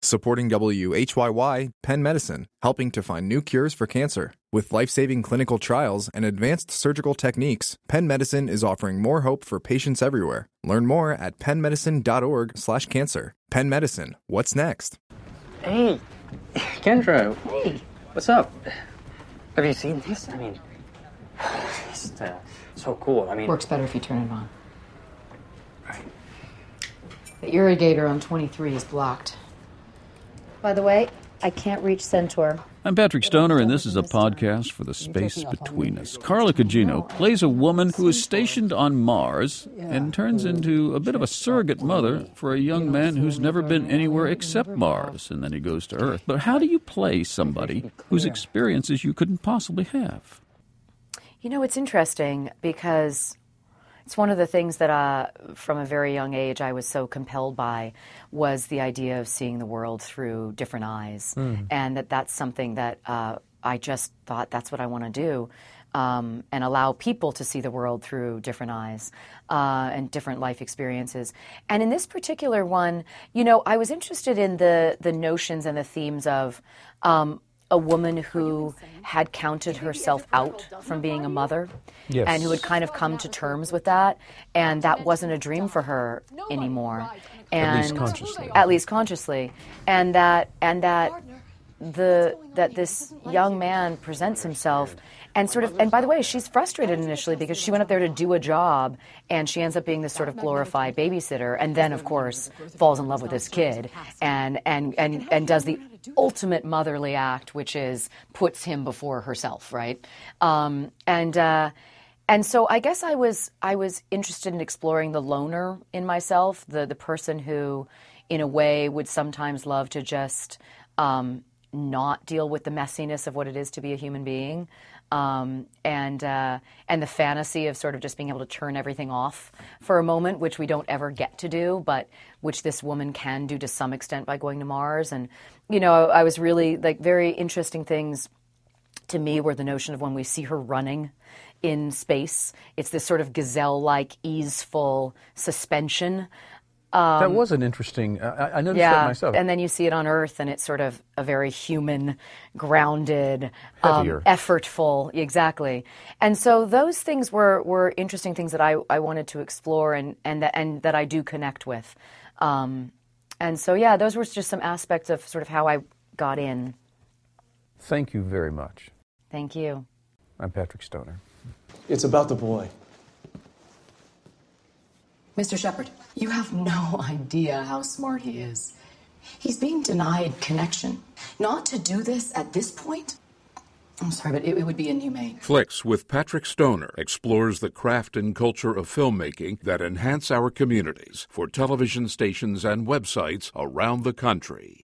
Supporting WHYY, Penn Medicine, helping to find new cures for cancer. With life-saving clinical trials and advanced surgical techniques, Penn Medicine is offering more hope for patients everywhere. Learn more at pennmedicine.org/cancer. Penn Medicine, what's next? Hey, Kendra. Hey, what's up? Have you seen this? I mean, it's so cool. I mean, works better if you turn it on. Right. The irrigator on 23 is blocked. By the way, I can't reach Centaur. I'm Patrick Stoner, and this is a podcast for the space between us. Carla Cugino plays a woman who is stationed on Mars and turns into a bit of a surrogate mother for a young man who's never been anywhere except Mars, and then he goes to Earth. But how do you play somebody whose experiences you couldn't possibly have? You know, it's interesting because it's one of the things that from a very young age I was so compelled by was the idea of seeing the world through different eyes. And that's something that I just thought that's what I want to do, and allow people to see the world through different eyes and different life experiences. And in this particular one, you know, I was interested in the notions and the themes of a woman who had counted herself out from being a mother, yes, and who had kind of come to terms with that, and that wasn't a dream for her anymore, and at least consciously, and that this young man presents himself. And by the way, she's frustrated initially because she went up there to do a job, and she ends up being this sort of glorified babysitter, and then, of course, falls in love with this kid, and does the ultimate motherly act, which is puts him before herself, right? And so I guess I was interested in exploring the loner in myself, the person who, in a way, would sometimes love to just not deal with the messiness of what it is to be a human being. And the fantasy of sort of just being able to turn everything off for a moment, which we don't ever get to do, but which this woman can do to some extent by going to Mars. And, you know, I was really, very interesting things to me were the notion of when we see her running in space, it's this sort of gazelle-like, easeful suspension. That was an interesting, I noticed that myself. And then you see it on Earth, and it's sort of a very human, grounded, heavier, effortful, exactly. And so those things were interesting things that I wanted to explore and that I do connect with. And so, yeah, those were just some aspects of sort of how I got in. Thank you very much. Thank you. I'm Patrick Stoner. It's about the boy. Mr. Shepard, you have no idea how smart he is. He's being denied connection. Not to do this at this point, I'm sorry, but it would be inhumane. Flicks with Patrick Stoner explores the craft and culture of filmmaking that enhance our communities for television stations and websites around the country.